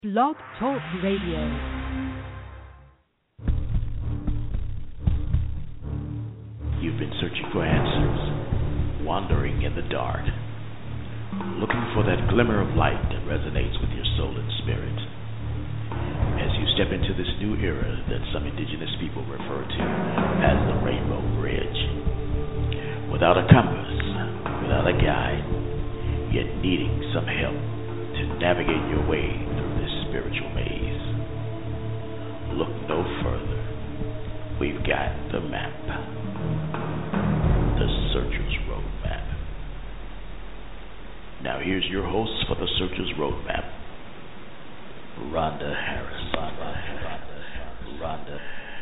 Blog Talk Radio. You've been searching for answers, wandering in the dark, looking for that glimmer of light that resonates with your soul and spirit. As you step into this new era that some indigenous people refer to as the Rainbow Bridge. Without a compass, without a guide, yet needing some help to navigate your way through this spiritual maze. Look no further. We've got the map. The Searcher's Roadmap. Now here's your host for the Searcher's Roadmap, Rhonda Harris. Rhonda.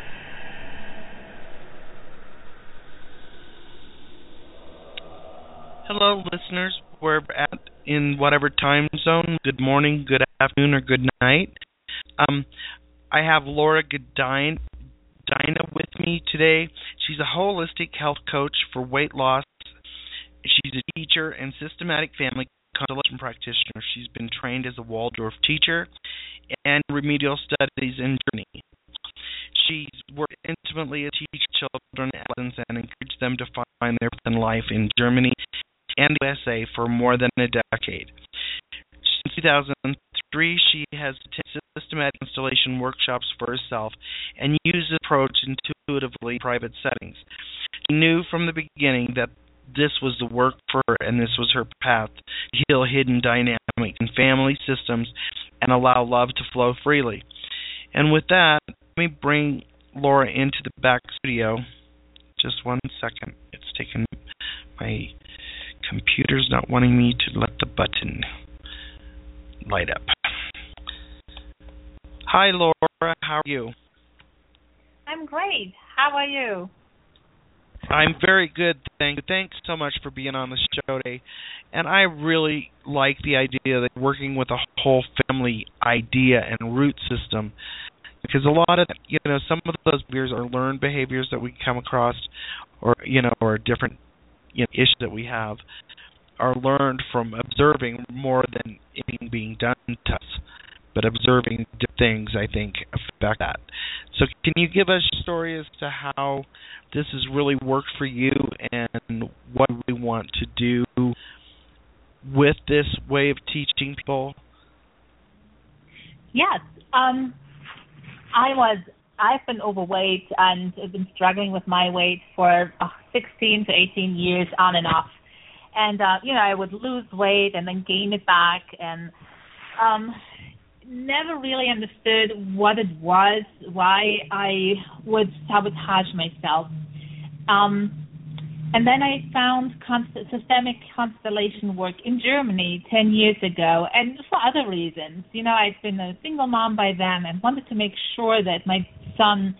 Hello, listeners. We're at in whatever time zone. Good morning, good afternoon, or good night. I have Laura Godina with me today. She's a holistic health coach for weight loss. She's a teacher and systematic family constellation practitioner. She's been trained as a Waldorf teacher and remedial studies in Germany. She's worked intimately to teach children and adolescents and encourage them to find their path in life in Germany and the USA for more than a decade. Since 2003, she has attended systematic installation workshops for herself and used the approach intuitively in private settings. She knew from the beginning that this was the work for her and this was her path to heal hidden dynamics in family systems and allow love to flow freely. And with that, let me bring Laura into the back studio. Just one second. It's taken my computer's not wanting me to let the button light up. Hi, Laura. How are you? I'm great. How are you? I'm very good, thank you. Thanks so much for being on the show today. And I really like the idea that working with a whole family idea and root system, because a lot of, some of those behaviors are learned behaviors that we come across, or different issues that we have, are learned from observing more than anything being done to us. But observing things, I think, affect that. So can you give us a story as to how this has really worked for you and what we want to do with this way of teaching people? Yes. I've been overweight and have been struggling with my weight for 16 to 18 years on and off. And, I would lose weight and then gain it back, and never really understood what it was, why I would sabotage myself. And then I found systemic constellation work in Germany 10 years ago, and for other reasons. I'd been a single mom by then and wanted to make sure that my son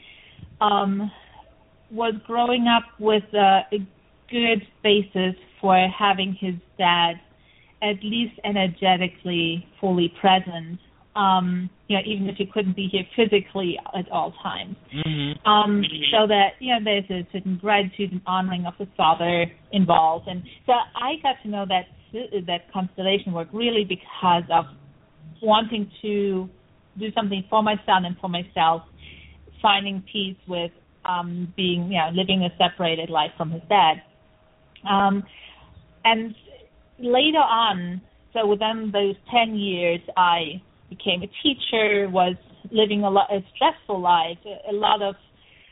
was growing up with a good basis for having his dad at least energetically fully present, even if he couldn't be here physically at all times. Mm-hmm. So that, there's a certain gratitude and honoring of the father involved. And so I got to know that constellation work really because of wanting to do something for my son and for myself, finding peace with living a separated life from his dad. And later on, so within those 10 years, I became a teacher, was living a stressful life, a lot of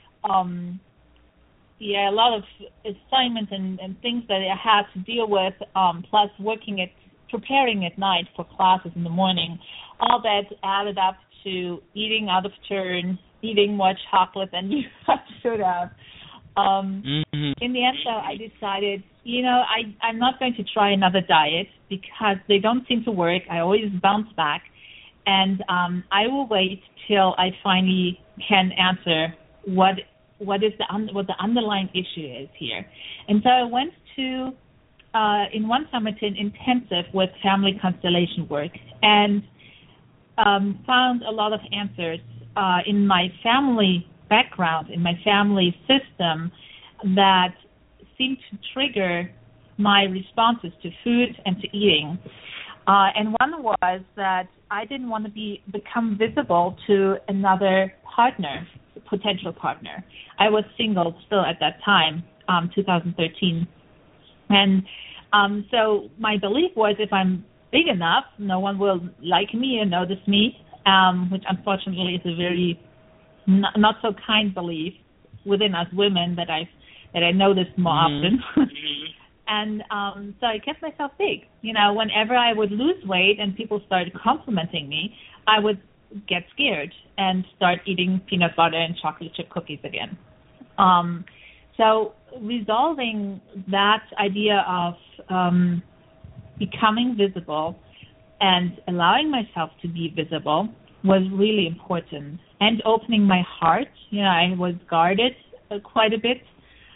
assignments and things that I had to deal with, plus preparing at night for classes in the morning. All that added up to eating out of turn, eating more chocolate than you should have. In the end, though, I decided, I'm not going to try another diet because they don't seem to work. I always bounce back. And I will wait till I finally can answer what the underlying issue is here. And so I went to, in one summer, to an intensive with family constellation work and found a lot of answers in my family background, in my family system, that seemed to trigger my responses to food and to eating. And one was that I didn't want to become visible to another partner, potential partner. I was single still at that time, 2013. And so my belief was if I'm big enough, no one will like me and notice me, which unfortunately is a very not so kind belief within us women that I noticed more often. And so I kept myself big. Whenever I would lose weight and people started complimenting me, I would get scared and start eating peanut butter and chocolate chip cookies again. So resolving that idea of becoming visible and allowing myself to be visible was really important. And opening my heart, I was guarded quite a bit.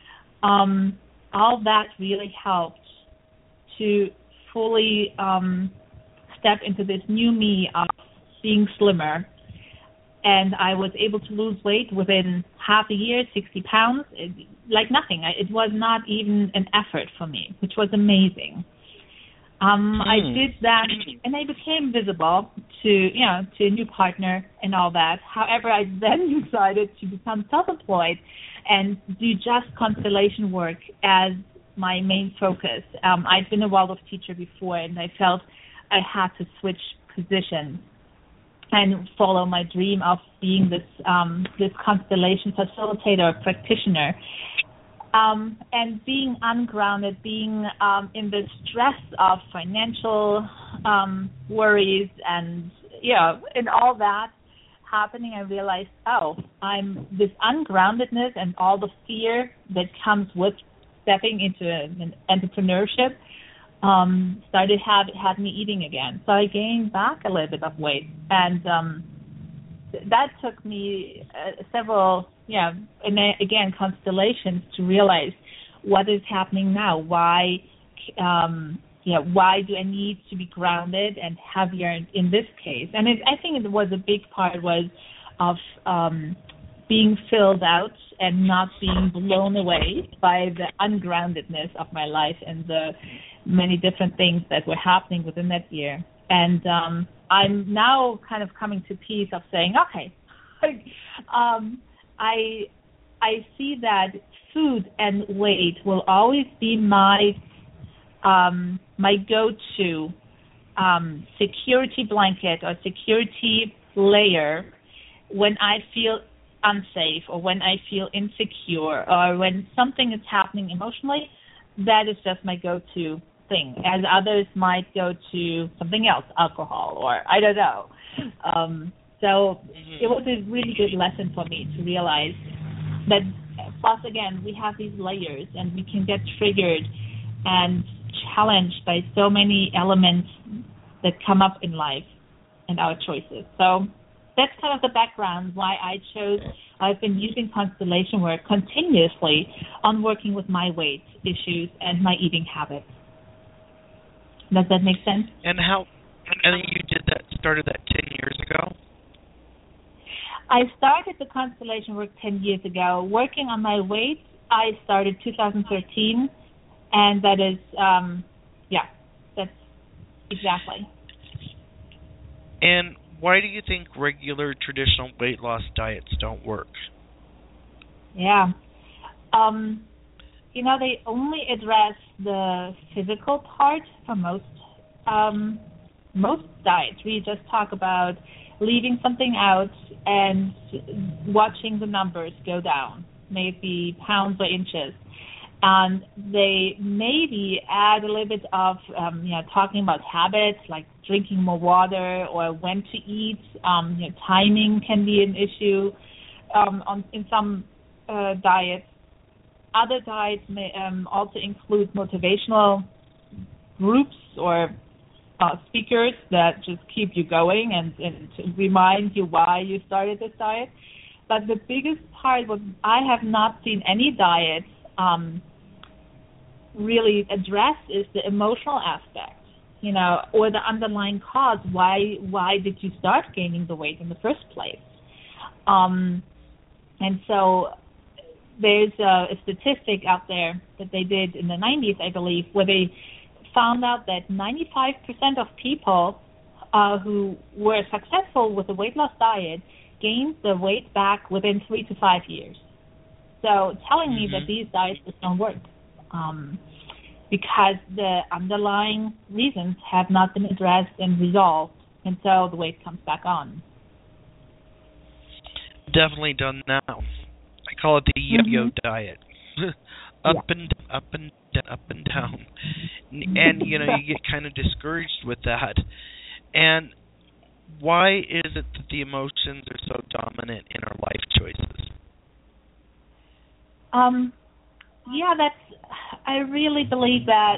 All that really helped to fully step into this new me of being slimmer. And I was able to lose weight within half a year, 60 pounds, like nothing. It was not even an effort for me, which was amazing. I did that, and I became visible to a new partner and all that. However, I then decided to become self-employed and do just constellation work as my main focus. I'd been a Waldorf teacher before, and I felt I had to switch positions and follow my dream of being this constellation facilitator or practitioner. And being ungrounded, being in the stress of financial worries and all that happening, I realized, I'm this ungroundedness and all the fear that comes with stepping into an entrepreneurship had me eating again. So I gained back a little bit of weight, and that took me several, and again, constellations to realize what is happening now. Why do I need to be grounded and heavier in this case? And I think it was a big part of being filled out and not being blown away by the ungroundedness of my life and the many different things that were happening within that year. And I'm now kind of coming to peace of saying, okay, I see that food and weight will always be my go-to security blanket or security layer when I feel unsafe or when I feel insecure or when something is happening emotionally. That is just my go-to thing, as others might go to something else, alcohol or I don't know. So it was a really good lesson for me to realize that, plus again, we have these layers and we can get triggered and challenged by so many elements that come up in life and our choices. So that's kind of the background why I've been using constellation work continuously on working with my weight issues and my eating habits. Does that make sense? And you started that 10 years ago? I started the constellation work 10 years ago. Working on my weight, I started 2013, and that is, that's exactly. And why do you think regular traditional weight loss diets don't work? Yeah. They only address the physical part for most diets. We just talk about leaving something out and watching the numbers go down, maybe pounds or inches. And they maybe add a little bit of, talking about habits like drinking more water or when to eat. Timing can be an issue in some diets. Other diets may also include motivational groups or speakers that just keep you going and to remind you why you started this diet. But the biggest part was I have not seen any diets really address is the emotional aspect, or the underlying cause. Why did you start gaining the weight in the first place? And so there's a statistic out there that they did in the 90s, I believe, where they found out that 95% of people who were successful with a weight loss diet gained the weight back within 3 to 5 years. So telling me that these diets just don't work because the underlying reasons have not been addressed and resolved, and so the weight comes back on. Definitely done now. I call it the yo-yo diet. Up and down. And, you get kind of discouraged with that. And why is it that the emotions are so dominant in our life choices? I really believe that,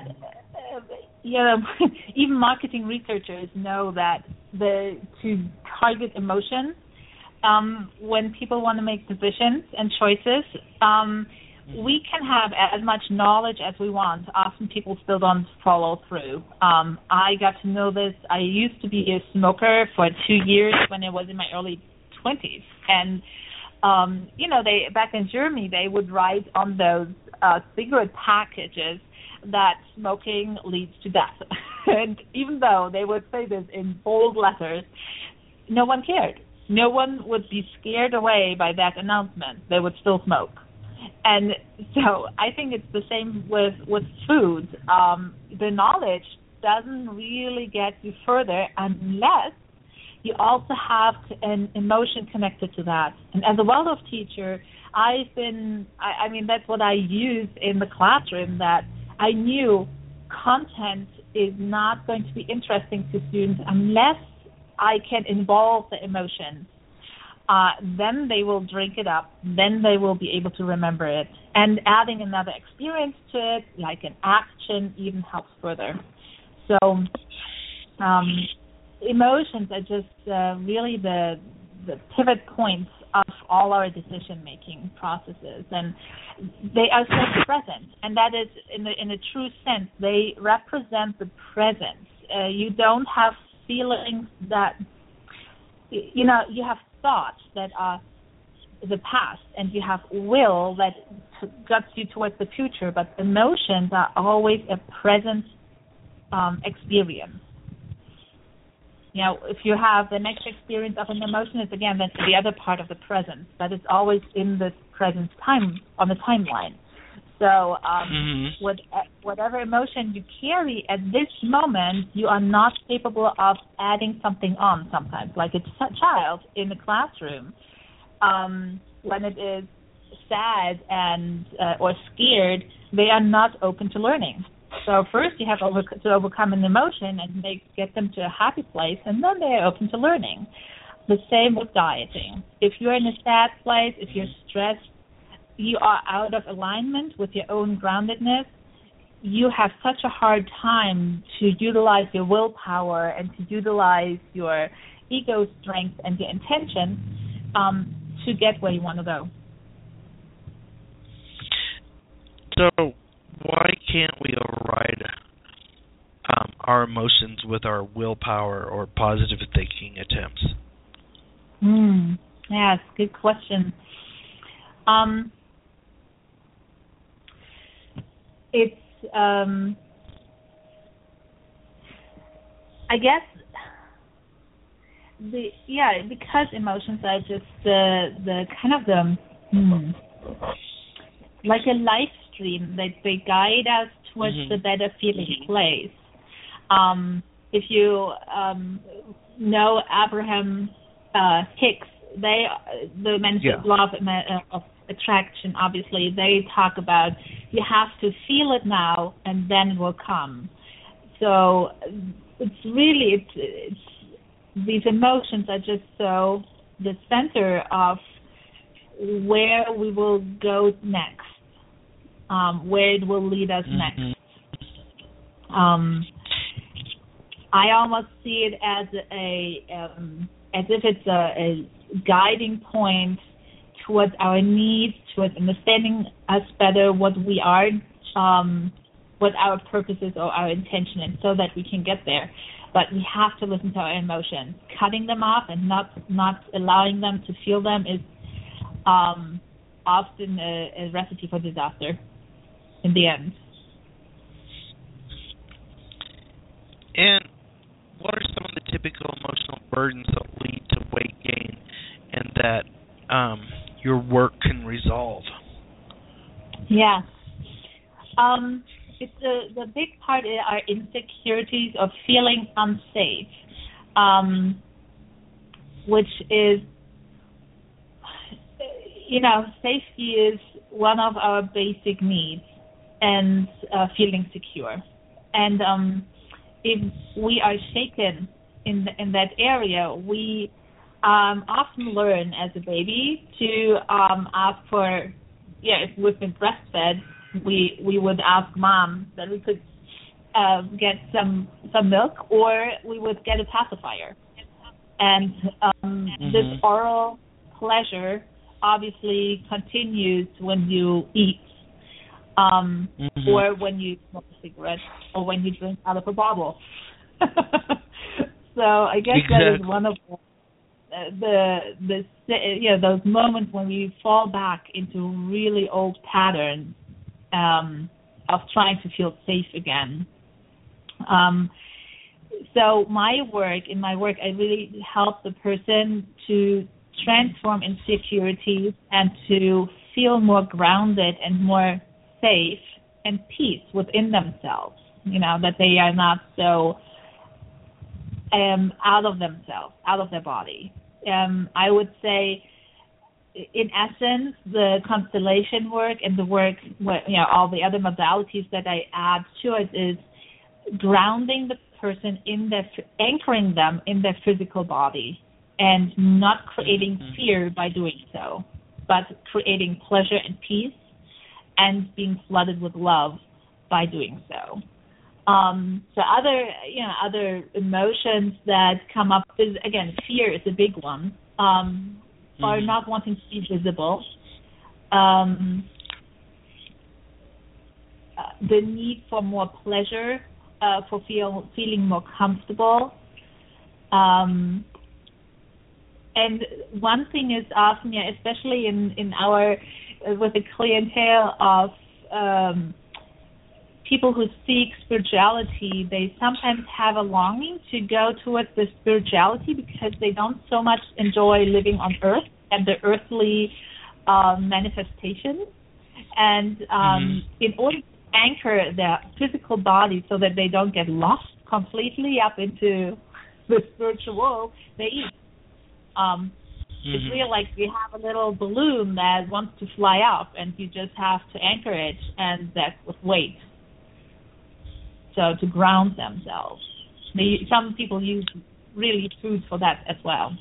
even marketing researchers know that to target emotions, when people want to make decisions and choices, we can have as much knowledge as we want. Often people still don't follow through. I got to know this. I used to be a smoker for 2 years when I was in my early 20s. And, they back in Germany, they would write on those cigarette packages that smoking leads to death. And even though they would say this in bold letters, no one cared. No one would be scared away by that announcement. They would still smoke. And so I think it's the same with food. The knowledge doesn't really get you further unless you also have an emotion connected to that. And as a Waldorf teacher, that's what I use in the classroom, that I knew content is not going to be interesting to students unless I can involve the emotions. Then they will drink it up. Then they will be able to remember it. And adding another experience to it, like an action, even helps further. So emotions are just really the pivot points of all our decision-making processes, and they are so present. And that is, in a true sense, they represent the present. You don't have feelings that, you have thoughts that are the past, and you have will that guts you towards the future, but emotions are always a present experience. If you have the next experience of an emotion, it's again then the other part of the present, but it's always in the present time, on the timeline. So whatever emotion you carry at this moment, you are not capable of adding something on sometimes. Like a child in the classroom, when it is sad and or scared, they are not open to learning. So first you have to overcome an emotion and get them to a happy place, and then they are open to learning. The same with dieting. If you're in a sad place, if you're stressed, you are out of alignment with your own groundedness, you have such a hard time to utilize your willpower and to utilize your ego strength and your intention to get where you want to go. So why can't we override our emotions with our willpower or positive thinking attempts? Yes, good question. It's, I guess, because emotions are just the kind of like a life stream that they guide us towards the better feeling place. If you know Abraham Hicks, the mentioned law of attraction, obviously, they talk about you have to feel it now and then it will come. So it's really, it's these emotions are just so the center of where we will go next, where it will lead us next. I almost see it as as if it's a guiding point towards our needs, towards understanding us better, what we are, what our purpose is or our intention is, so that we can get there. But we have to listen to our emotions. Cutting them off and not allowing them to feel them is often a recipe for disaster in the end. And what are some of the typical emotional burdens that lead to weight gain and that your work can resolve? Yeah. It's the big part are insecurities of feeling unsafe, which is, safety is one of our basic needs, and feeling secure. And if we are shaken in that area, we often learn as a baby to ask for, if we've been breastfed, we would ask mom that we could get some milk, or we would get a pacifier. And this oral pleasure obviously continues when you eat, or when you smoke a cigarette, or when you drink out of a bottle. So I guess that is one of those moments when we fall back into really old patterns of trying to feel safe again. So in my work, I really help the person to transform insecurities and to feel more grounded and more safe and peace within themselves, that they are not so out of themselves, out of their body. I would say, in essence, the constellation work and the work, all the other modalities that I add to it is grounding the person anchoring them in their physical body, and not creating fear by doing so, but creating pleasure and peace, and being flooded with love by doing so. So other emotions that come up is, again, fear is a big one, or not wanting to be visible, the need for more pleasure, for feeling more comfortable. And one thing is often, especially in our, with the clientele of people who seek spirituality, they sometimes have a longing to go towards the spirituality because they don't so much enjoy living on Earth and the earthly manifestations. And in order to anchor their physical body so that they don't get lost completely up into the spiritual world, they eat. It's really like you have a little balloon that wants to fly up, and you just have to anchor it, and that's with weight. So to ground themselves. Some people use really food for that as well.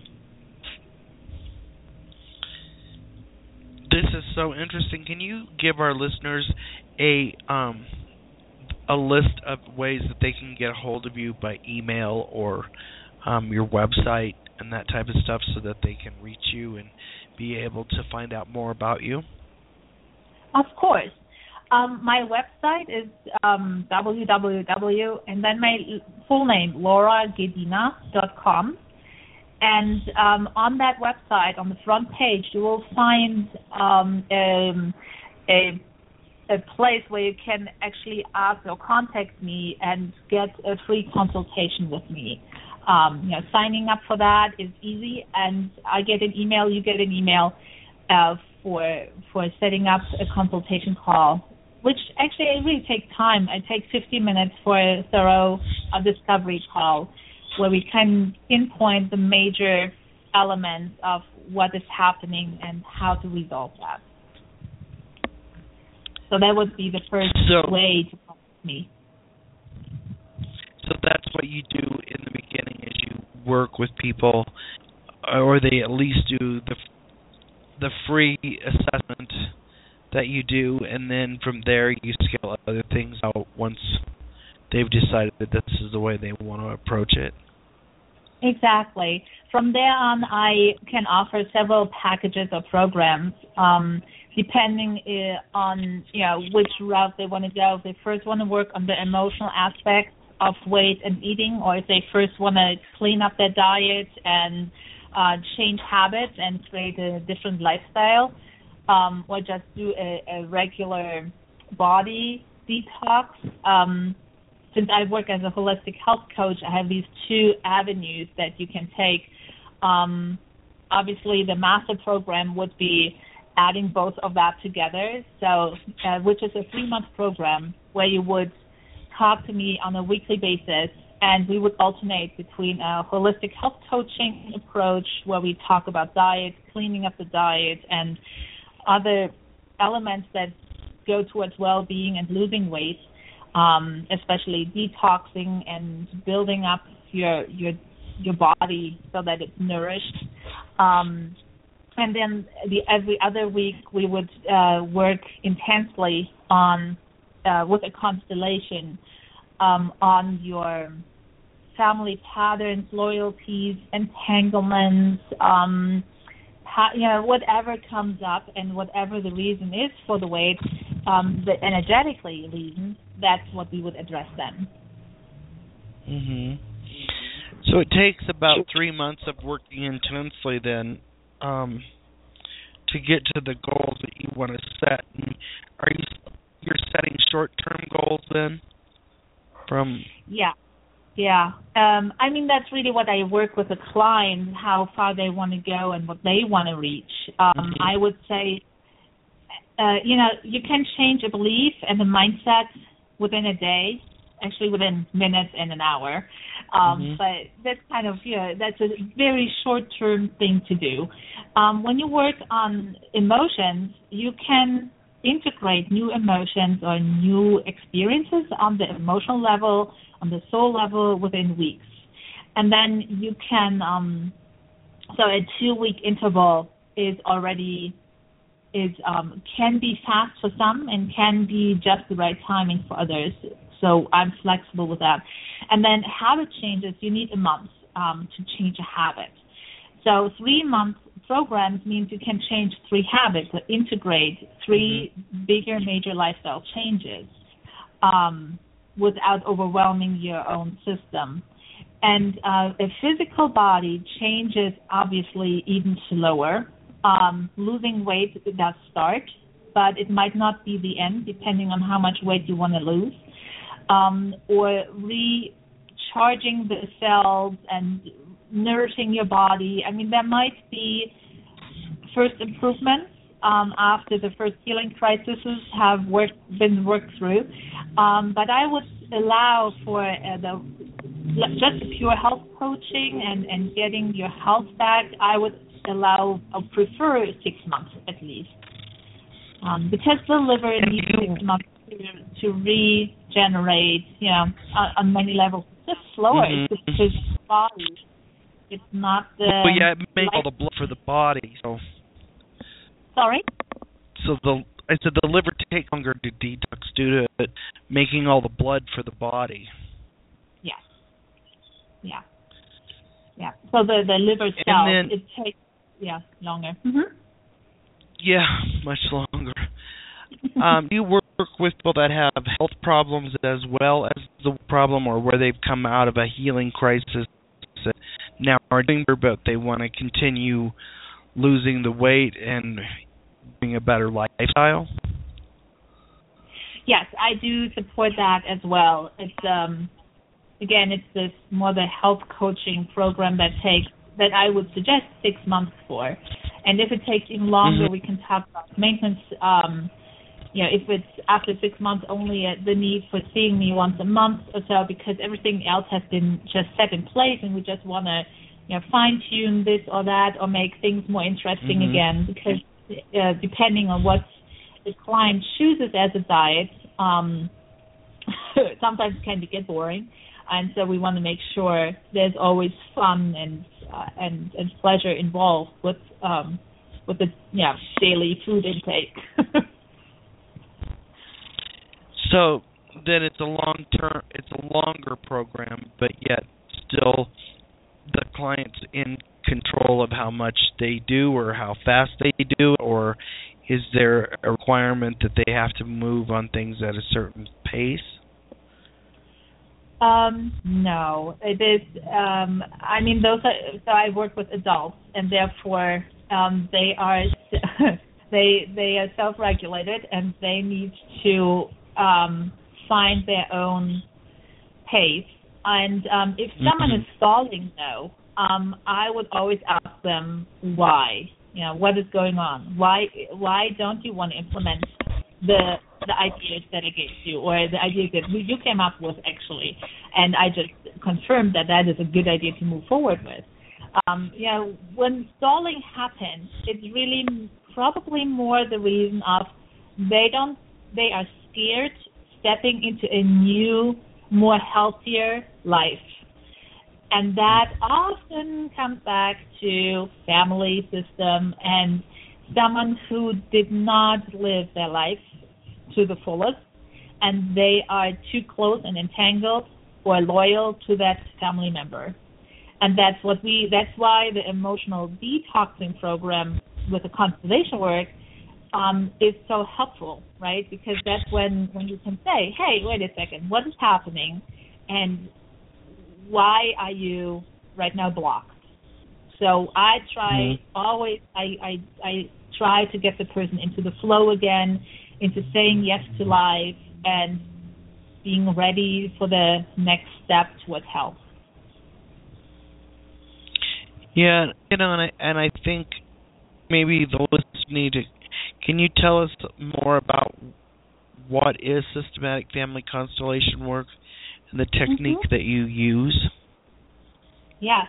This is so interesting. Can you give our listeners a list of ways that they can get a hold of you by email or your website and that type of stuff, so that they can reach you and be able to find out more about you? Of course. My website is www, and then my full name, lauragedina.com. And on that website, on the front page, you will find a place where you can actually ask or contact me and get a free consultation with me. Signing up for that is easy, and I get an email, you get an email for setting up a consultation call, which actually really takes time. I take 15 minutes for a thorough discovery call where we can pinpoint the major elements of what is happening and how to resolve that. So that would be the first way to contact me. So that's what you do in the beginning, is you work with people, or they at least do the free assessment that you do, and then from there you scale other things out once they've decided that this is the way they want to approach it. Exactly. From there on, I can offer several packages or programs, depending on which route they want to go. If they first want to work on the emotional aspects of weight and eating, or if they first want to clean up their diet and change habits and create a different lifestyle, or just do a regular body detox. since I work as a holistic health coach, I have these two avenues that you can take. Obviously, the master program would be adding both of that together, so which is a 3-month program where you would talk to me on a weekly basis, and we would alternate between a holistic health coaching approach where we talk about diet, cleaning up the diet, and other elements that go towards well-being and losing weight, especially detoxing and building up your body so that it's nourished. And then every other week we would work intensely on with a constellation on your family patterns, loyalties, entanglements, whatever comes up and whatever the reason is for the weight, the energetically reason, that's what we would address then. Mhm. So it takes about 3 months of working intensely then to get to the goals that you want to set. And you're setting short-term goals then? Yeah. I mean, that's really what I work with the client, how far they want to go and what they want to reach. I would say, you can change a belief and a mindset within a day, actually within minutes and an hour. But that's kind of, that's a very short-term thing to do. When you work on emotions, you can integrate new emotions or new experiences on the emotional level, on the soul level within weeks. And then you can, so a 2-week interval can be fast for some and can be just the right timing for others. So I'm flexible with that. And then habit changes, you need a month to change a habit. So 3-month programs means you can change 3 habits or integrate 3 bigger major lifestyle changes without overwhelming your own system. And a physical body changes obviously even slower. Losing weight does start, but it might not be the end depending on how much weight you want to lose. Or recharging the cells and nourishing your body. I mean, there might be first improvements after the first healing crises have been worked through. But I would allow for just pure health coaching and getting your health back. I would prefer 6 months at least. Because the liver needs 6 months to regenerate, on many levels. It's just slower. It's just the body. It's not the... Well, it makes all the blood for the body. So. Sorry? So I said the liver takes longer to detox due to it making all the blood for the body. Yes. Yeah. So the liver cells, it takes, longer. Mm-hmm. Yeah, much longer. You work with people that have health problems as well as the problem, or where they've come out of a healing crisis and now are doing better, but they want to continue losing the weight and being a better lifestyle? Yes, I do support that as well. It's it's this more the health coaching program that I would suggest 6 months for. And if it takes even longer, we can talk about maintenance. If it's after 6 months, only the need for seeing me once a month or so, because everything else has been just set in place, and we just want to, fine-tune this or that, or make things more interesting again. Because depending on what the client chooses as a diet, sometimes it can get boring, and so we want to make sure there's always fun and pleasure involved with the daily food intake. So then it's a longer program, but yet still the client's in control of how much they do or how fast they do, or is there a requirement that they have to move on things at a certain pace? No, it is. So I work with adults, and therefore they are they are self-regulated, and they need to find their own pace. And if someone is stalling, though, I would always ask them why. What is going on? Why don't you want to implement the ideas that I gave you, or the ideas that you came up with, actually? And I just confirmed that is a good idea to move forward with. When stalling happens, it's really probably more the reason of they are scared stepping into a new, more healthier life. And that often comes back to family system and someone who did not live their life to the fullest, and they are too close and entangled or loyal to that family member. And that's why the emotional detoxing program with the constellation work is so helpful, right? Because that's when you can say, hey, wait a second, what is happening, and why are you right now blocked? So I try always, I try to get the person into the flow again, into saying yes to life and being ready for the next step towards health. Yeah, and I think maybe the listeners need to. Can you tell us more about what is systematic family constellation work and the technique that you use? Yes.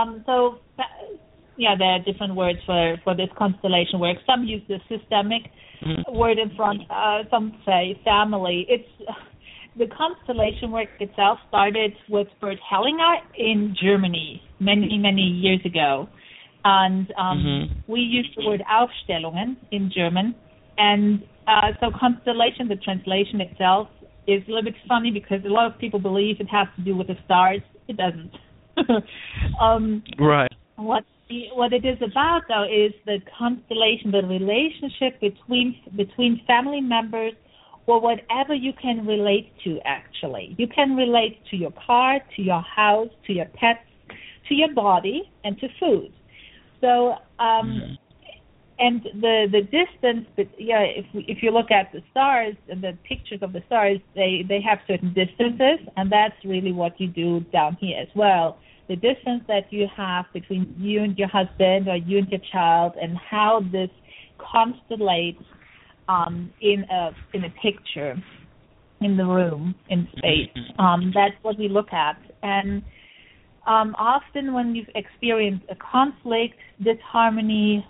There are different words for this constellation work. Some use the systemic word in front. Some say family. The constellation work itself started with Bert Hellinger in Germany many, many years ago. And we use the word Aufstellungen in German. And so constellation, the translation itself, is a little bit funny because a lot of people believe it has to do with the stars. It doesn't. Right. What it is about, though, is the constellation, the relationship between family members, or whatever you can relate to, actually. You can relate to your car, to your house, to your pets, to your body, and to food. So, and the distance, if you look at the stars and the pictures of the stars, they have certain distances, and that's really what you do down here as well. The distance that you have between you and your husband or you and your child, and how this constellates in a picture, in the room, in space. That's what we look at. And often when you've experienced a conflict, disharmony,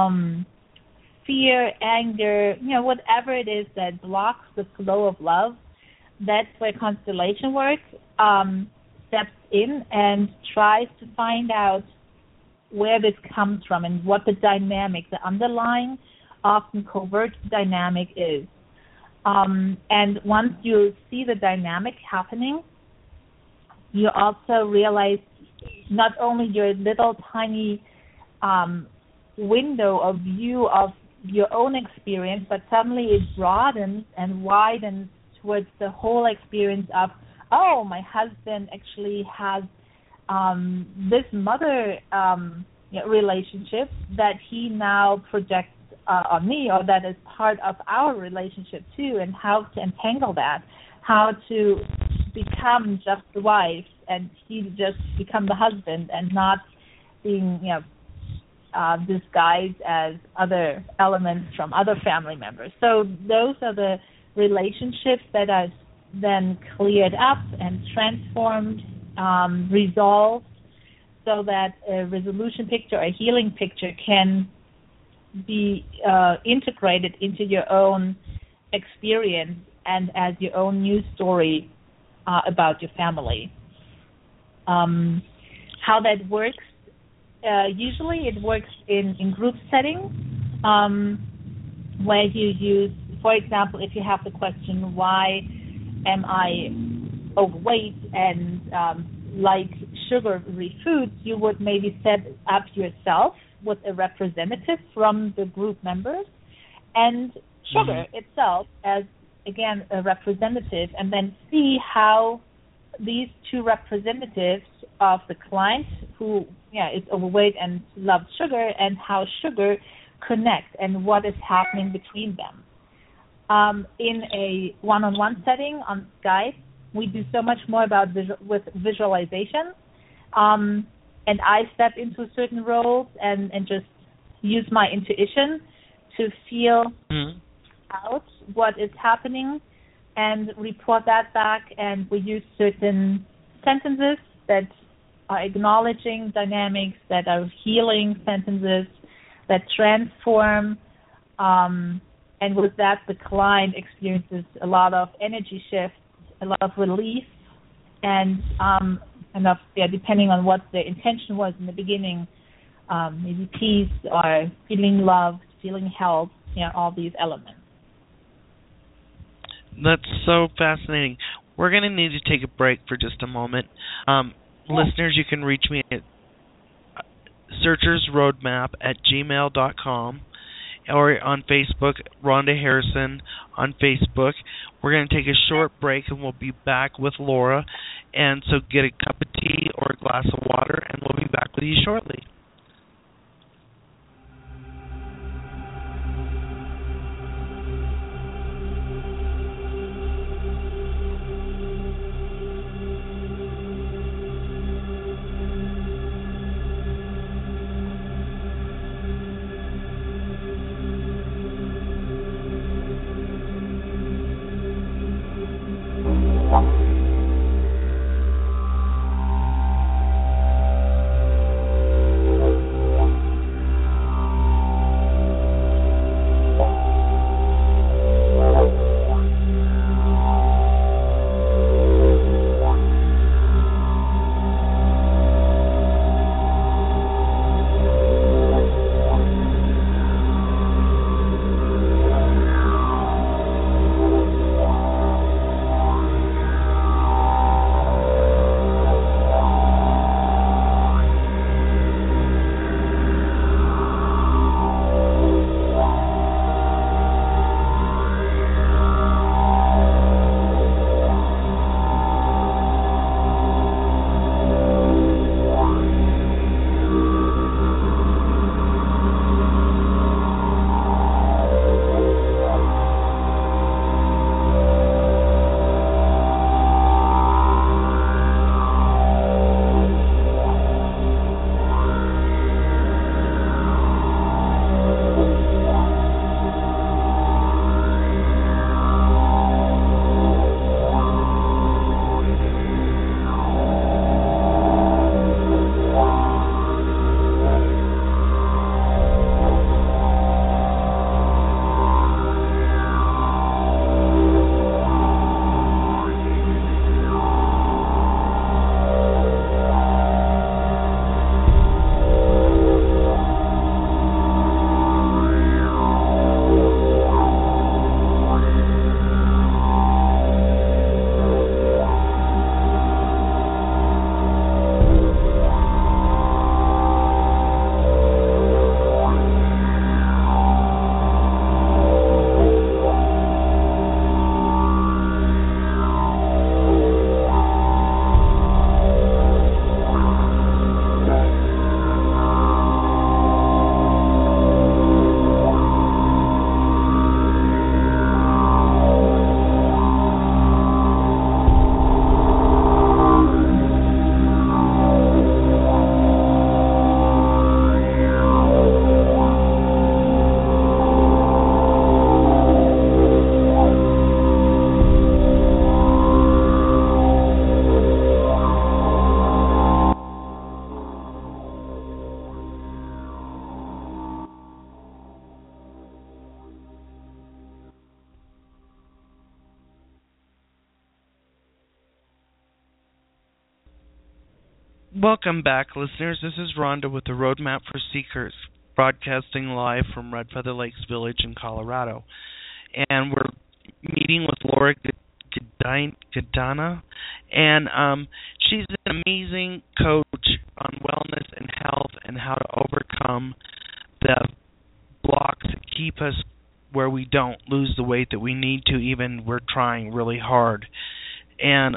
fear, anger, whatever it is that blocks the flow of love, that's where constellation work steps in and tries to find out where this comes from and what the dynamic, the underlying, often covert dynamic is. And once you see the dynamic happening, you also realize not only your little tiny window of view of your own experience, but suddenly it broadens and widens towards the whole experience of, oh, my husband actually has this mother relationship that he now projects on me, or that is part of our relationship too, and how to entangle that, how to become just the wife and he just become the husband and not being disguised as other elements from other family members. So those are the relationships that are then cleared up and transformed, resolved, so that a resolution picture, a healing picture can be integrated into your own experience and as your own new story about your family. How that works, usually it works in group settings, where you use, for example, if you have the question, why am I overweight and like sugary foods, you would maybe set up yourself with a representative from the group members and sugar itself as, again, a representative, and then see how these two representatives of the client who is overweight and loves sugar, and how sugar connect and what is happening between them. In a one-on-one setting on Skype, we do so much more about with visualization. And I step into certain roles and just use my intuition to feel out what is happening and report that back. And we use certain sentences that are acknowledging dynamics, that are healing sentences, that transform. And with that, the client experiences a lot of energy shifts, a lot of relief, and depending on what the intention was in the beginning, maybe peace or feeling loved, feeling held, all these elements. That's so fascinating. We're going to need to take a break for just a moment. Listeners, you can reach me at searchersroadmap@gmail.com or on Facebook, Rhonda Harrison on Facebook. We're going to take a short break, and we'll be back with Laura. And so get a cup of tea or a glass of water, and we'll be back with you shortly. Welcome back, listeners. This is Rhonda with the Roadmap for Seekers, broadcasting live from Red Feather Lakes Village in Colorado. And we're meeting with Laura Gadana, and she's an amazing coach on wellness and health and how to overcome the blocks that keep us where we don't lose the weight that we need to, even we're trying really hard. And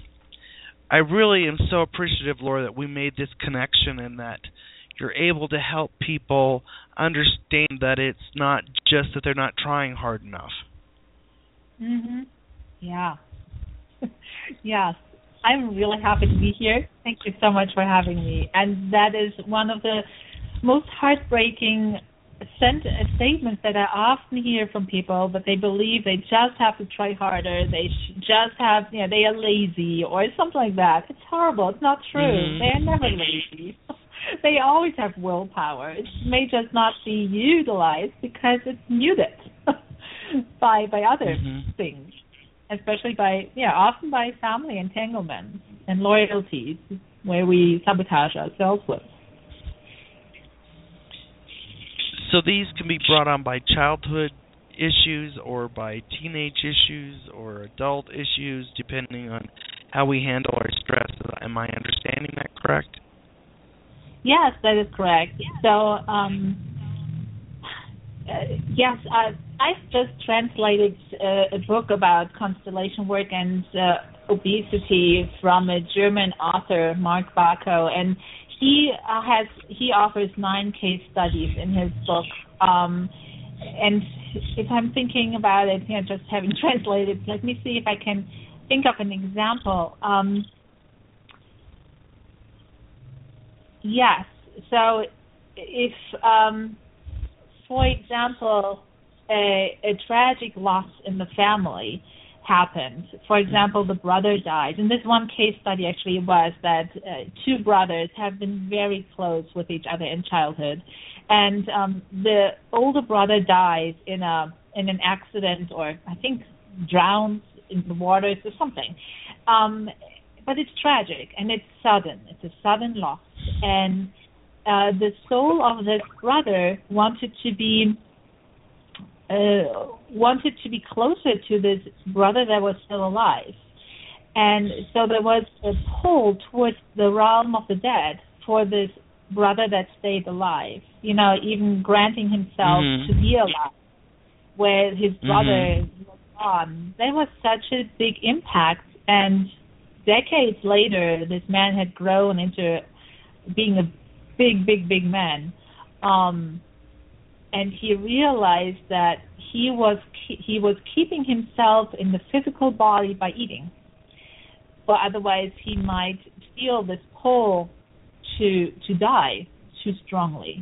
I really am so appreciative, Laura, that we made this connection and that you're able to help people understand that it's not just that they're not trying hard enough. Mhm. Yeah. Yes, I'm really happy to be here. Thank you so much for having me. And that is one of the most heartbreaking statements that I often hear from people, that they believe they just have to try harder, they just have, they are lazy or something like that. It's horrible. It's not true. Mm-hmm. They are never lazy. They always have willpower. It may just not be utilized because it's muted by other things, especially often by family entanglements and loyalties, where we sabotage ourselves with. So these can be brought on by childhood issues or by teenage issues or adult issues, depending on how we handle our stress. Am I understanding that correct? Yes, that is correct. So, yes, I've just translated a book about constellation work and obesity from a German author, Mark Bako, and he offers 9 case studies in his book. And if I'm thinking about it, just having translated, let me see if I can think of an example. Yes. So if, for example, a tragic loss in the family happened, for example, the brother died. And this one case study actually was that 2 brothers have been very close with each other in childhood. And the older brother dies in an accident, or I think drowns in the waters or something. But it's tragic, and it's sudden. It's a sudden loss. And the soul of this brother wanted to be closer to this brother that was still alive. And so there was a pull towards the realm of the dead for this brother that stayed alive, even granting himself to be alive, where his brother was gone. That was such a big impact, and decades later, this man had grown into being a big man, and he realized that he was keeping himself in the physical body by eating, but otherwise he might feel this pull to die too strongly.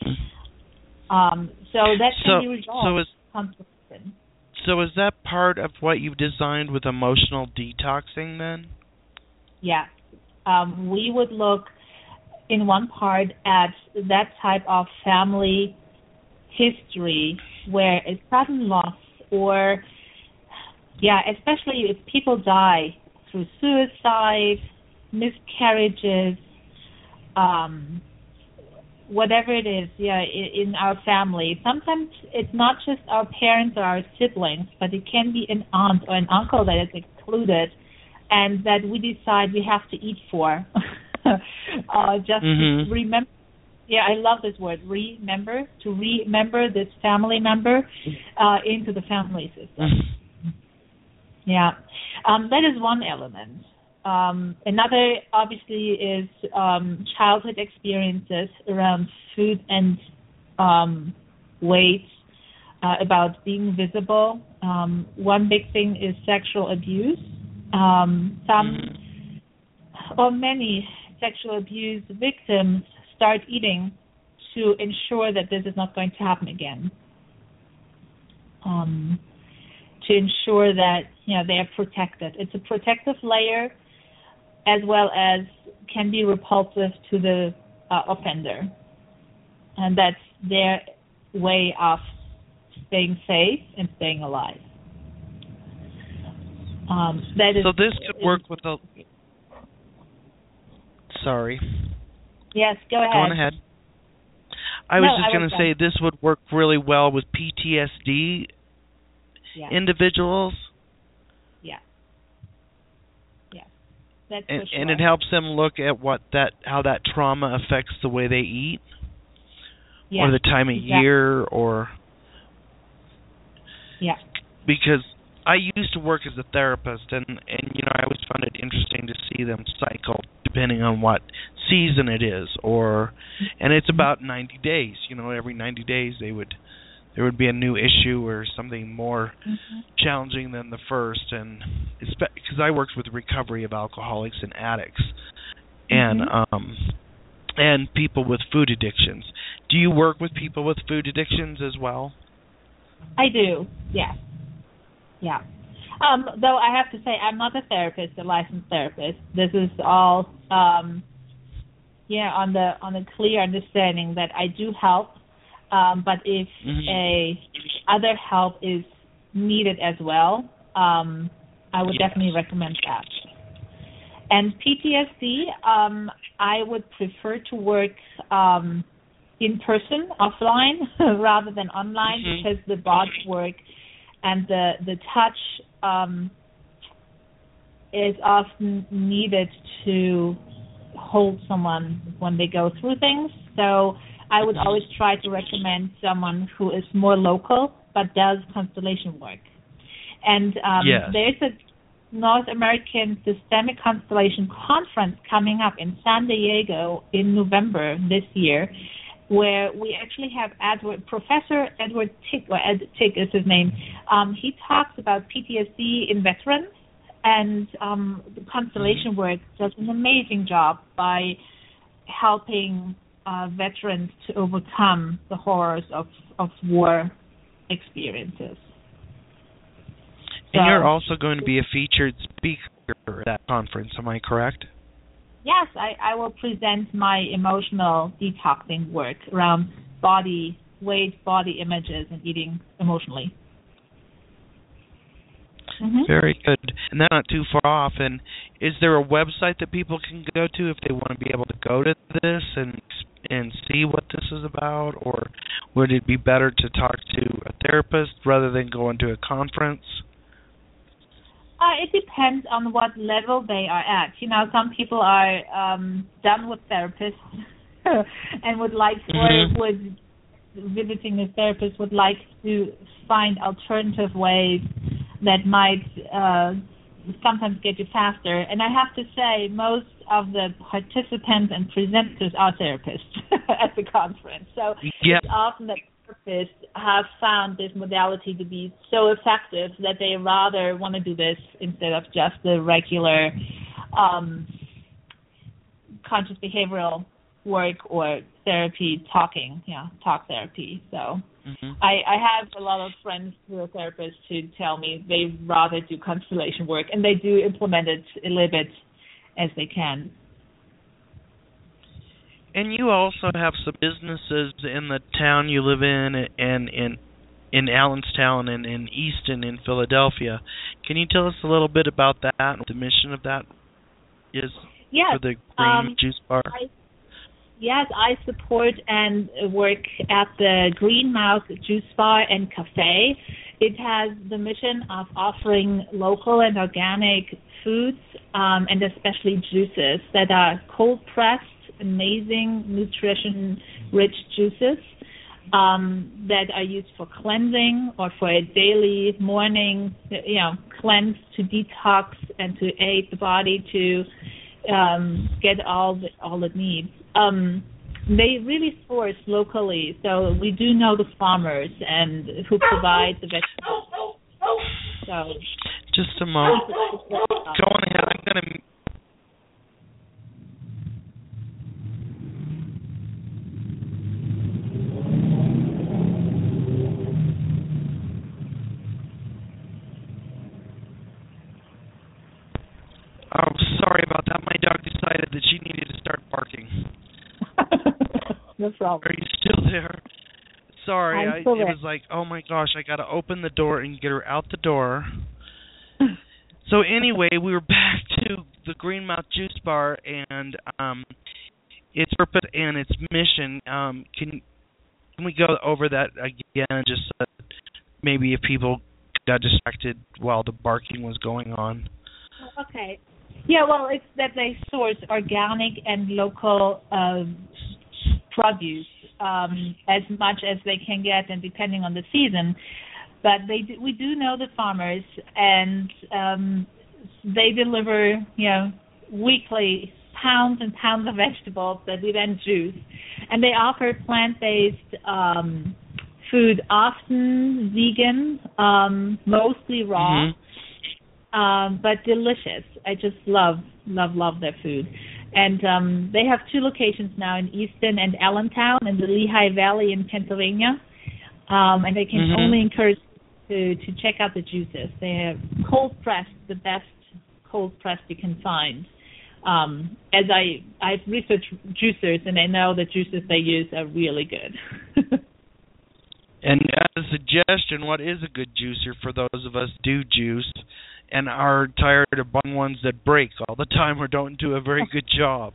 So that can be resolved. So is that part of what you've designed with emotional detoxing then? Yeah. We would look in one part at that type of family history where a sudden loss, or especially if people die through suicide, miscarriages, whatever it is, in our family. Sometimes it's not just our parents or our siblings, but it can be an aunt or an uncle that is excluded and that we decide we have to eat for. Just to remember. Yeah, I love this word, remember, to remember this family member into the family system. Yeah, that is one element. Another, obviously, is childhood experiences around food and weight, about being visible. One big thing is sexual abuse. Many sexual abuse victims start eating to ensure that this is not going to happen again. To ensure that they are protected. It's a protective layer, as well as can be repulsive to the offender, and that's their way of staying safe and staying alive. So this could work with a. Sorry. Yes, go ahead. Go on ahead. I was just going to say this would work really well with PTSD individuals. Yeah. Yeah. That's for sure. And it helps them look at how that trauma affects the way they eat, or the time of year, or. Yeah. Because I used to work as a therapist, and I always found it interesting to see them cycle depending on what season it is, and it's about 90 days. Every 90 days they would there would be a new issue or something more challenging than the first. And because I worked with recovery of alcoholics and addicts, and people with food addictions. Do you work with people with food addictions as well? I do. Yes. Yeah. Though I have to say, I'm not a therapist, a licensed therapist. This is all, on the clear understanding that I do help. But if other help is needed as well, I would definitely recommend that. And PTSD, I would prefer to work in person, offline, rather than online, because the body work and the touch is often needed to hold someone when they go through things. So I would always try to recommend someone who is more local but does constellation work. And there's a North American Systemic Constellation Conference coming up in San Diego in November this year, where we actually have Professor Edward Tick, or Ed Tick is his name. He talks about PTSD in veterans, and the constellation work does an amazing job by helping veterans to overcome the horrors of war experiences. And you're also going to be a featured speaker at that conference, am I correct? Yes, I will present my emotional detoxing work around body weight, body images, and eating emotionally. Very good. And that's not too far off. And is there a website that people can go to if they want to be able to go to this and see what this is about? Or would it be better to talk to a therapist rather than going to a conference? It depends on what level they are at. You know, some people are done with therapists and would like, or would visiting a therapist would like to find alternative ways that might sometimes get you faster. And I have to say, most of the participants and presenters are therapists at the conference. So it's often that therapists have found this modality to be so effective that they rather want to do this instead of just the regular conscious behavioral work or therapy, talk therapy. So I have a lot of friends who are therapists who tell me they rather do constellation work, and they do implement it a little bit as they can. And you also have some businesses in the town you live in and in Allenstown and in Easton in Philadelphia. Can you tell us a little bit about that and what the mission of that is for the Green Juice Bar? Yes, I support and work at the Green Mouth Juice Bar and Cafe. It has the mission of offering local and organic foods and especially juices that are cold-pressed, amazing, nutrition-rich juices that are used for cleansing or for a daily morning, cleanse to detox and to aid the body to get all it needs. They really source locally, so we do know the farmers and who provide the vegetables. So, just a moment. Go on ahead. I'm going to. Oh, sorry about that. My dog decided that she needed to start barking. No problem. Are you still there? Sorry, I'm still there. It was like, oh my gosh, I got to open the door and get her out the door. So anyway, we were back to the Green Mouth Juice Bar and its purpose and its mission. Can we go over that again? Just maybe if people got distracted while the barking was going on. Okay. Yeah, well, it's that they source organic and local produce as much as they can get, and depending on the season. But we do know the farmers, and they deliver, weekly pounds and pounds of vegetables that we then juice. And they offer plant-based food, often vegan, mostly raw, but delicious. I just love their food. And they have 2 locations now in Easton and Allentown in the Lehigh Valley in Pennsylvania. And I can only encourage you to check out the juices. They have cold pressed, the best cold pressed you can find. As I've researched juicers, and I know the juices they use are really good. And as a suggestion, what is a good juicer for those of us who do juice and are tired of buying ones that break all the time or don't do a very good job?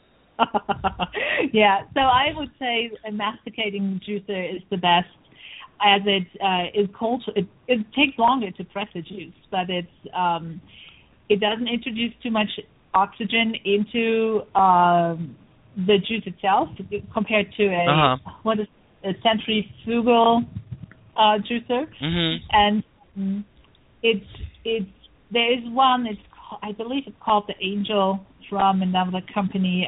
Yeah, so I would say a masticating juicer is the best, as it is cold. It takes longer to press a juice, but it doesn't introduce too much oxygen into the juice itself compared to a centrifugal juicer. And there is one. I believe it's called the Angel from another company.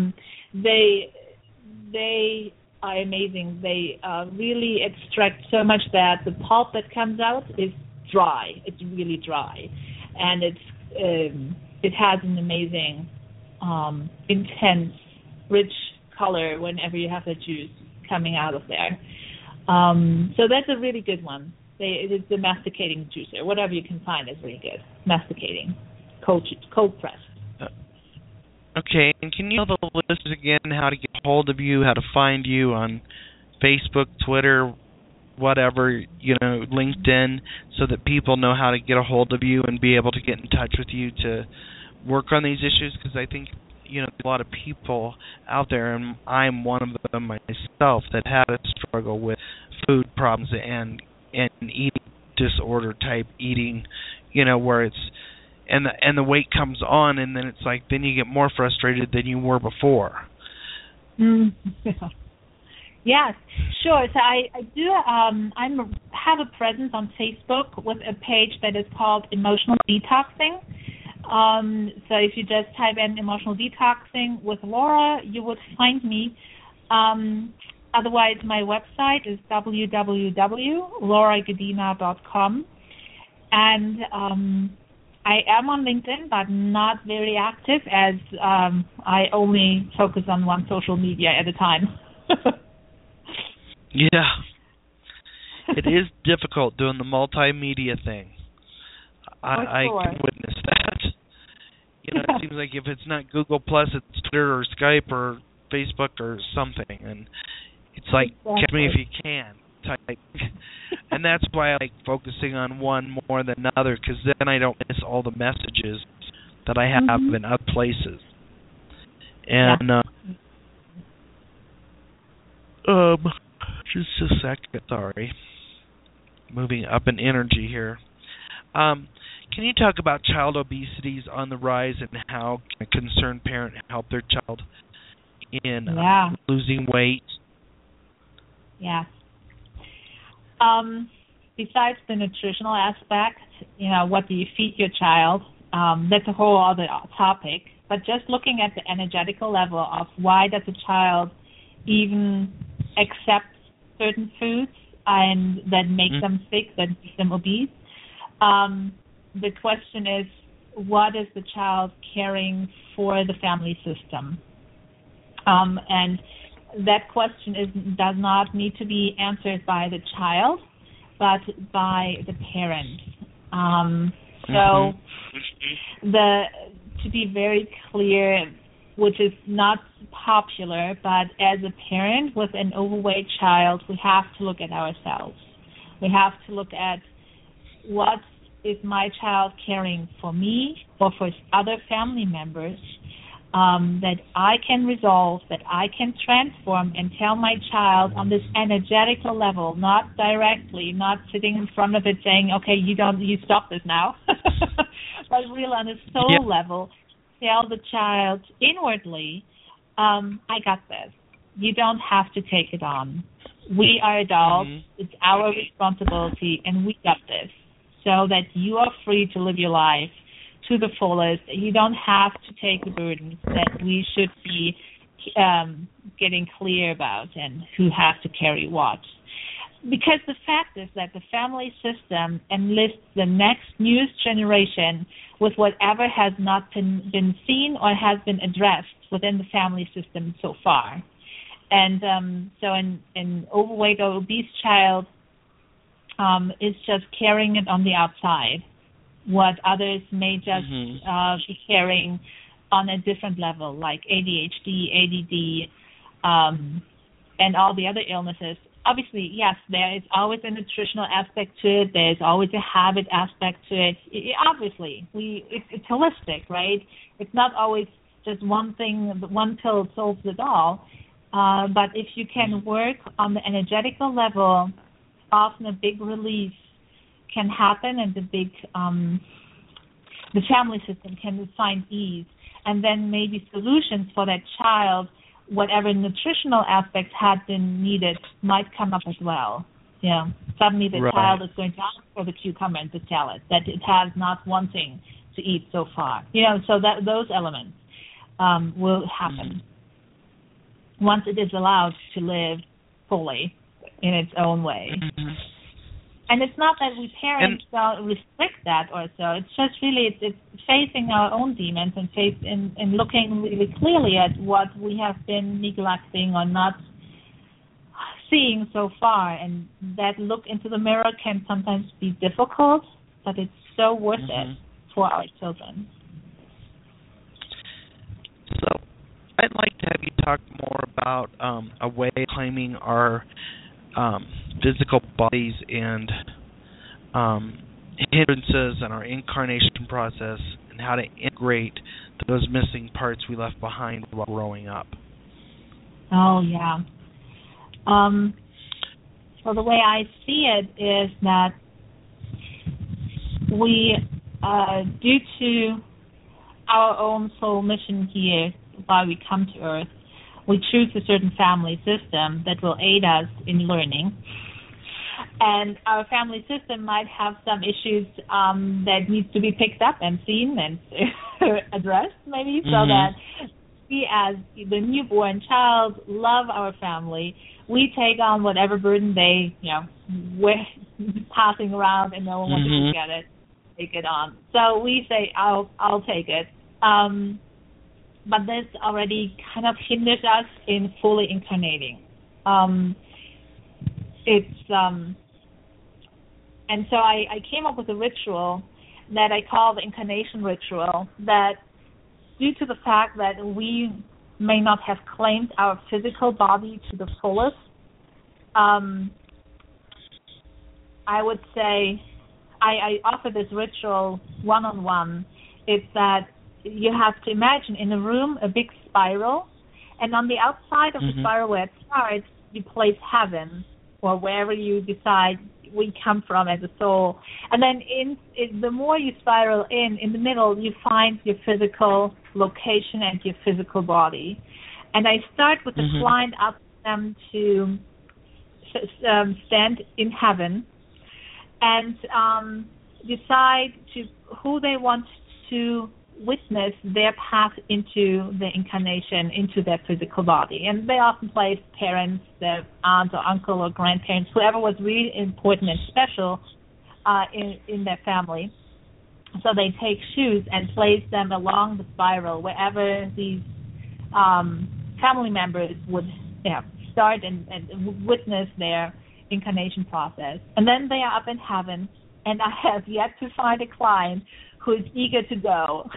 They are amazing. They really extract so much that the pulp that comes out is dry. It's really dry, and it has an amazing, intense, rich color whenever you have the juice coming out of there. So that's a really good one. It is the masticating juicer. Whatever you can find is really good. Masticating, cold press. Okay, and can you tell the listeners again how to get a hold of you, how to find you on Facebook, Twitter, whatever, LinkedIn, so that people know how to get a hold of you and be able to get in touch with you to work on these issues? Because I think, there's a lot of people out there, and I'm one of them myself, that had a struggle with food problems and eating disorder type eating, where it's and the weight comes on, and then it's like then you get more frustrated than you were before. Yes, sure. So I do. Have a presence on Facebook with a page that is called Emotional Detoxing. So if you just type in Emotional Detoxing with Laura, you would find me. Otherwise, my website is www.lauragadina.com. And I am on LinkedIn, but not very active, as I only focus on one social media at a time. Yeah. It is difficult doing the multimedia thing. I can witness that. It seems like if it's not Google Plus, it's Twitter or Skype or Facebook or something, and it's like, catch me if you can type. And that's why I like focusing on one more than another, because then I don't miss all the messages that I have in other places. And just a second, sorry. Moving up in energy here. Can you talk about child obesity is on the rise and how can a concerned parent help their child in losing weight? Yeah. Besides the nutritional aspect, what do you feed your child? That's a whole other topic. But just looking at the energetical level of why does a child even accept certain foods and that make them sick, that make them obese, the question is, what is the child carrying for the family system? And that question does not need to be answered by the child, but by the parent. So to be very clear, which is not popular, but as a parent with an overweight child, we have to look at ourselves. We have to look at what is my child carrying for me or for other family members that I can resolve, that I can transform and tell my child on this energetical level, not directly, not sitting in front of it saying, okay, you stop this now, but really on a soul level, tell the child inwardly, I got this. You don't have to take it on. We are adults. It's our responsibility, and we got this, so that you are free to live your life to the fullest. You don't have to take the burdens that we should be getting clear about and who has to carry what. because the fact is that the family system enlists the next newest generation with whatever has not been seen or has been addressed within the family system so far. And so an overweight or obese child is just carrying it on the outside, what others may just be carrying on a different level, like ADHD, ADD, and all the other illnesses. Obviously, yes, there is always a nutritional aspect to it. There's always a habit aspect to it. Obviously, it's holistic, right? It's not always just one thing, one pill solves it all. But if you can work on the energetical level, often a big release can happen, and the family system can find ease, and then maybe solutions for that child, whatever nutritional aspects had been needed, might come up as well. Yeah, suddenly the child is going to ask for the cucumber and the salad that it has not one thing to eat so far. So that those elements will happen once it is allowed to live fully in its own way. And it's not that we parents don't restrict that or so. It's just really it's facing our own demons and looking really clearly at what we have been neglecting or not seeing so far. And that look into the mirror can sometimes be difficult, but it's so worth it for our children. So I'd like to have you talk more about a way of claiming our physical bodies and hindrances in our incarnation process, and how to integrate those missing parts we left behind while growing up. Oh, yeah. So the way I see it is that we, due to our own soul mission here, why we come to Earth, we choose a certain family system that will aid us in learning. And our family system might have some issues that needs to be picked up and seen and addressed, maybe, so that we as the newborn child love our family. We take on whatever burden they, we're passing around and no one wants to get it, take it on. So we say, I'll take it. But this already kind of hinders us in fully incarnating. And so I came up with a ritual that I call the incarnation ritual, that due to the fact that we may not have claimed our physical body to the fullest, I would say I offer this ritual one-on-one. It's that you have to imagine in a room a big spiral, and on the outside of the spiral where it starts, you place heaven, or wherever you decide we come from as a soul. And then the more you spiral in the middle, you find your physical location and your physical body. And I start with the client, ask them to stand in heaven and decide who they want to witness their path into the incarnation, into their physical body. And they often place parents, their aunt or uncle or grandparents, whoever was really important and special in their family. So they take shoes and place them along the spiral wherever these family members would start and witness their incarnation process. And then they are up in heaven, and I have yet to find a client who is eager to go.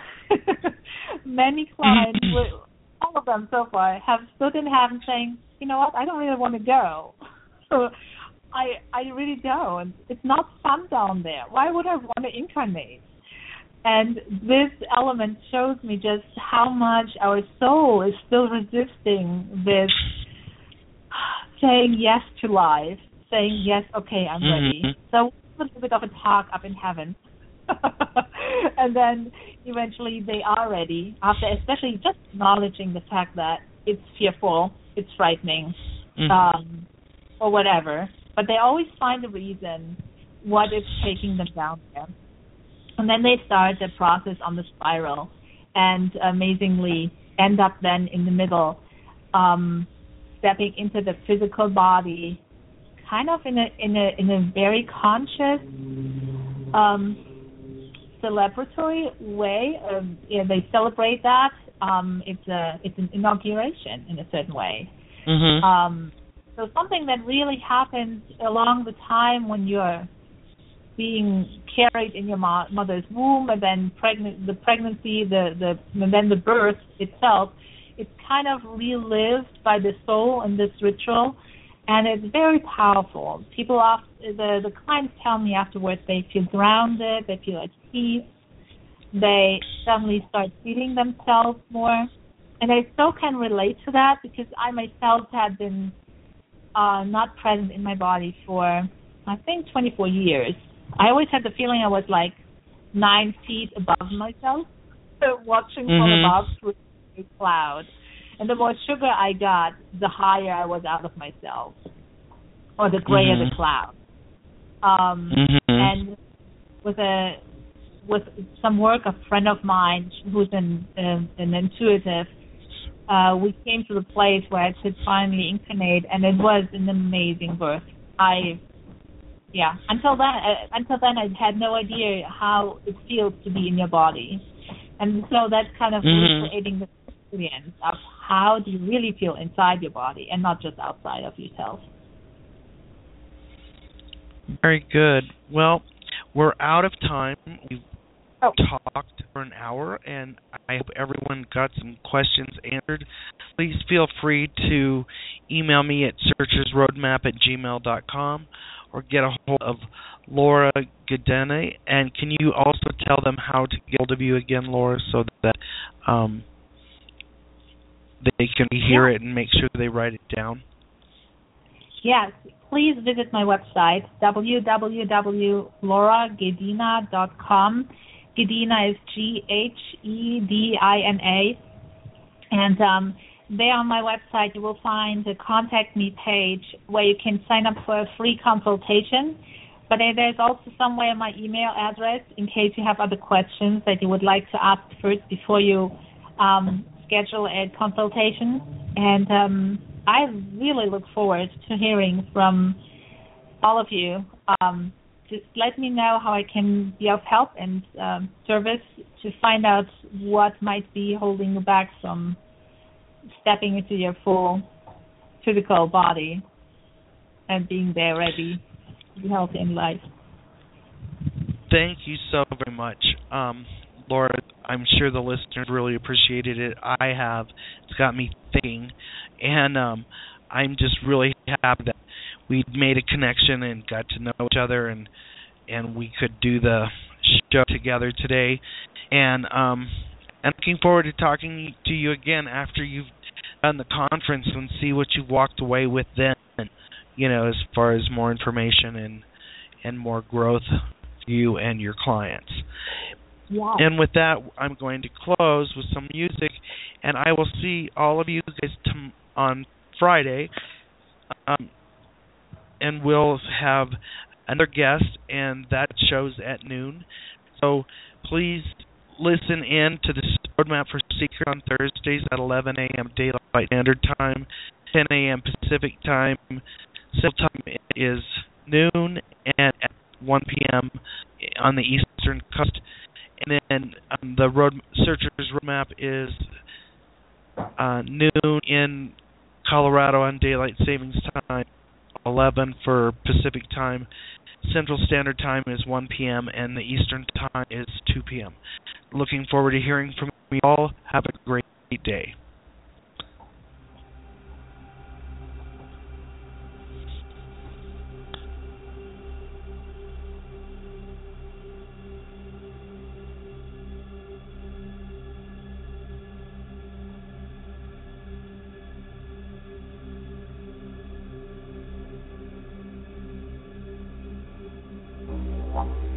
Many clients, all of them so far, have stood in heaven saying, you know what, I don't really want to go. So I really don't. It's not fun down there. Why would I want to incarnate? And this element shows me just how much our soul is still resisting this saying yes to life, saying yes, okay, I'm ready. So a little bit of a talk up in heaven. And then eventually they are ready, after especially just acknowledging the fact that it's fearful, it's frightening, or whatever. But they always find a reason what is taking them down there. And then they start the process on the spiral and amazingly end up then in the middle, stepping into the physical body, kind of in a very conscious, celebratory way. They celebrate that. It's an inauguration in a certain way. Mm-hmm. So something that really happens along the time when you're being carried in your mother's womb, and then the pregnancy, and then the birth itself, it's kind of relived by the soul in this ritual, and it's very powerful. The clients tell me afterwards they feel grounded, they feel at peace, they suddenly start feeling themselves more, and I still can relate to that because I myself had been not present in my body for, I think, 24 years. I always had the feeling I was like 9 feet above myself, watching from above through a cloud. And the more sugar I got, the higher I was out of myself, or the grayer the cloud. And with some work, a friend of mine who's an intuitive, we came to the place where I could finally incarnate, and it was an amazing birth. Until then I had no idea how it feels to be in your body, and so that's kind of recreating the experience of how do you really feel inside your body and not just outside of yourself. Very good. Well, we're out of time. We've talked for an hour, and I hope everyone got some questions answered. Please feel free to email me at searchersroadmap@gmail.com or get a hold of Laura Gedene. And can you also tell them how to get hold of you again, Laura, so that they can hear it and make sure they write it down? Yes, please visit my website, www.lauragedina.com. Gedina is Gedina, and there on my website you will find the Contact Me page where you can sign up for a free consultation. But there's also somewhere my email address in case you have other questions that you would like to ask first before you schedule a consultation. And I really look forward to hearing from all of you. Just let me know how I can be of help and service to find out what might be holding you back from stepping into your full physical body and being there ready to be healthy in life. Thank you so very much. Laura, I'm sure the listeners really appreciated it. I have. It's got me thinking. And I'm just really happy that we made a connection and got to know each other, and we could do the show together today. And I'm looking forward to talking to you again after you've done the conference and see what you walked away with then, as far as more information and more growth for you and your clients. Yeah. And with that, I'm going to close with some music, and I will see all of you guys on Friday, and we'll have another guest, and that show's at noon. So please listen in to the Roadmap for Seekers on Thursdays at 11 a.m. Daylight Standard Time, 10 a.m. Pacific Time. Central Time is noon, and at 1 p.m. on the Eastern Coast. And then the Searchers Roadmap is noon in Colorado on Daylight Savings Time, 11 for Pacific Time. Central Standard Time is 1 p.m. and the Eastern Time is 2 p.m. Looking forward to hearing from you all. Have a great day. One.